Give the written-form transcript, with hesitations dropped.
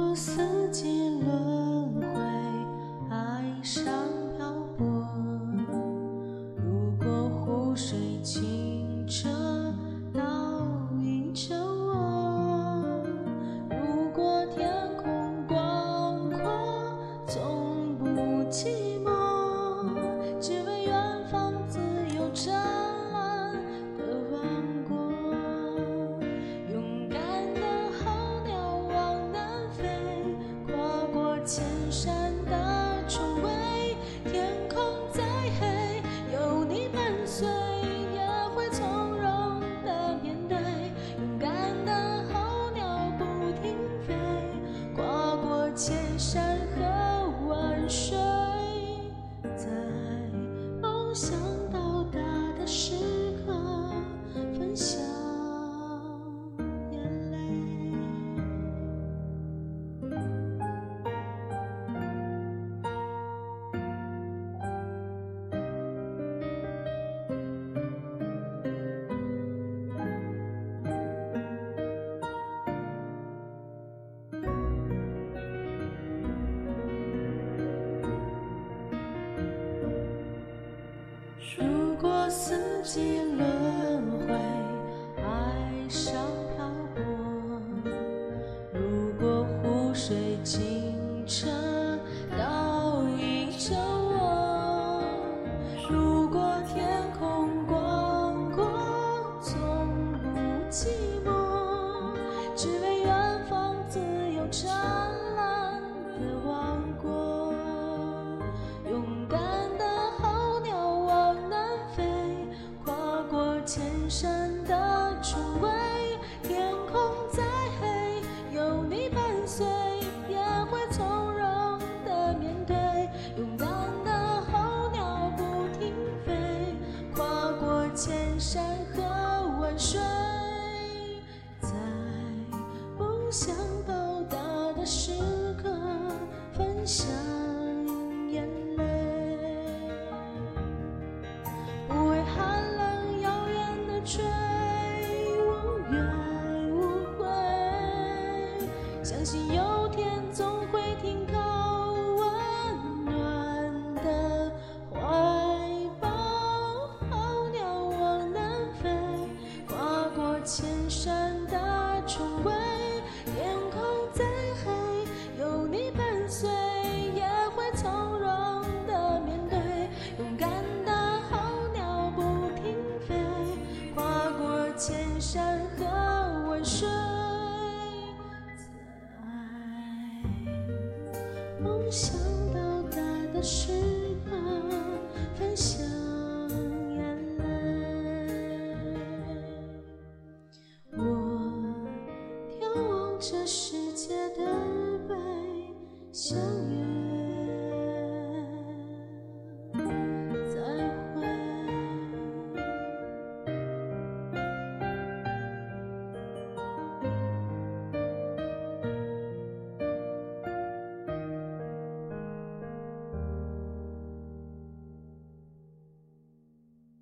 四季轮回，爱上漂泊。如果湖水清澈倒映着我，如果天空广阔从不寂寞，只为远方自由湛蓝的王国。勇敢的候鸟往南飞，跨过千山的重围，天空再黑，有你伴随，也会从容的面对。勇敢的候鸟不停飞，跨过千山和万水，在梦想到达的时刻分享眼泪。如果四季轮回，爱上漂泊，如果湖水清澈倒映着我，如果天空广阔从不寂寞，只为远方自由湛蓝的王国。勇敢的候鸟往南飞，跨过千山的重围，天空再黑，有你伴随，也会从容的面对。勇敢的候鸟不停飞，跨过千山和万水，在梦想到达的时刻分享眼泪，不为寒冷遥远的追，无怨无悔，相信有天总会停靠温暖的怀抱。候鸟往南飞，跨过千山的重围，天空再黑，有你伴随，也会从容的面对。勇敢的候鸟不停飞，跨过千山和万水，在梦想到达的时刻分享眼泪。我眺望着世界的背，像远